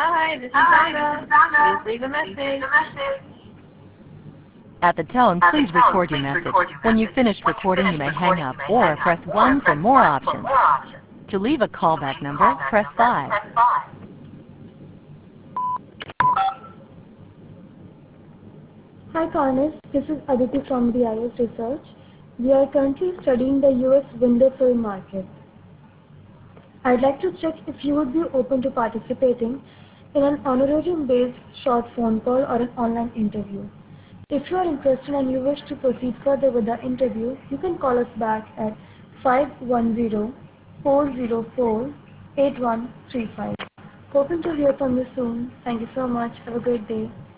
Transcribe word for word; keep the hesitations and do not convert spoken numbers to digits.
Hi, this is Hi, this Donna. is Donna. Please leave a Please leave message. a message. At the tone, At the please tone, record your please message. record your When message. you've finished When you recording, you finish may hang recording, you up may hang or up press or one for press more one for options. more options. To leave a To callback leave a number, callback press number, five. press five. Hi Karnis, this is Aditi from the I S Research. We are currently studying the U S window film market. I'd like to check if you would be open to participating in an honorarium-based short phone call or an online interview. If you are interested and you wish to proceed further with the interview, you can call us back at five one zero, four zero four, eight one three five. Hoping to hear from you soon. Thank you so much. Have a great day.